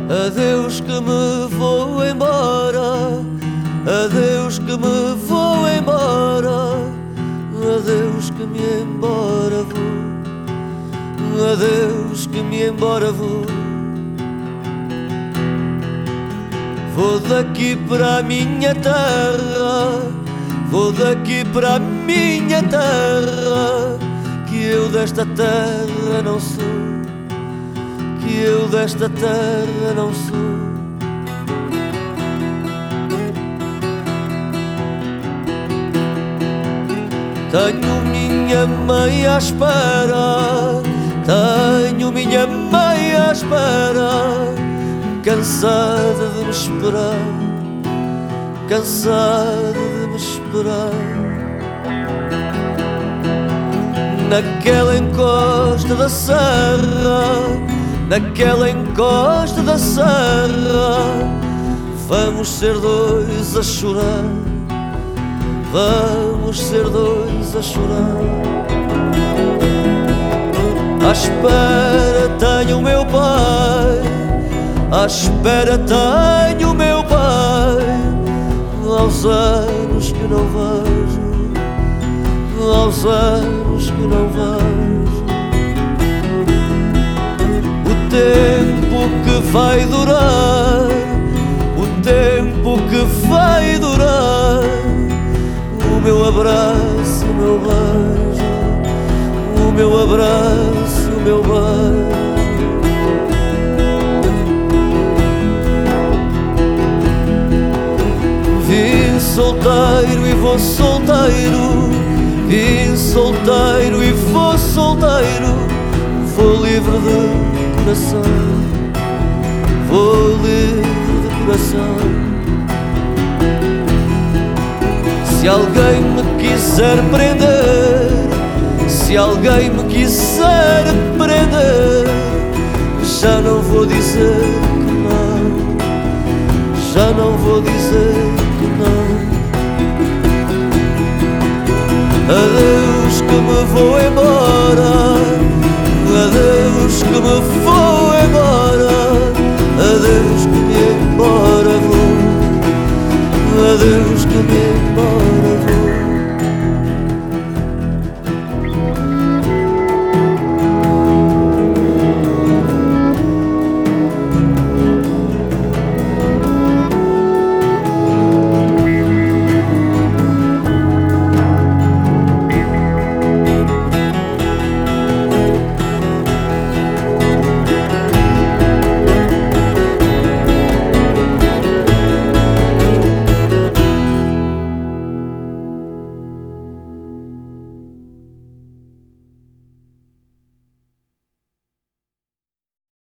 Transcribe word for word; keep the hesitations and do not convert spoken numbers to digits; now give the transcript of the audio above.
Adeus que me vou embora, adeus que me vou embora, adeus que me embora vou, adeus que me embora vou. Vou daqui para a minha terra, vou daqui para a minha terra, que eu desta terra não sou, que eu desta terra não sou. Tenho minha mãe à espera, tenho minha mãe à espera, cansada de me esperar, cansada de me esperar. Naquela encosta da serra, naquela encosta da serra, vamos ser dois a chorar, vamos ser dois a chorar. À espera tenho o meu pai, à espera tenho o meu pai, aos anos que não vejo, aos anos que não vejo. O tempo que vai durar, o tempo que vai durar, o meu abraço, o meu beijo, o meu abraço, o meu beijo. Vim solteiro e vou solteiro, vim solteiro e vou solteiro, vou livre de coração, vou livre de coração. Se alguém me quiser prender, se alguém me quiser prender, já não vou dizer que não, já não vou dizer que não. Adeus que me vou embora, adeus que me vou embora, adeus que me embora vou, adeus que me embora.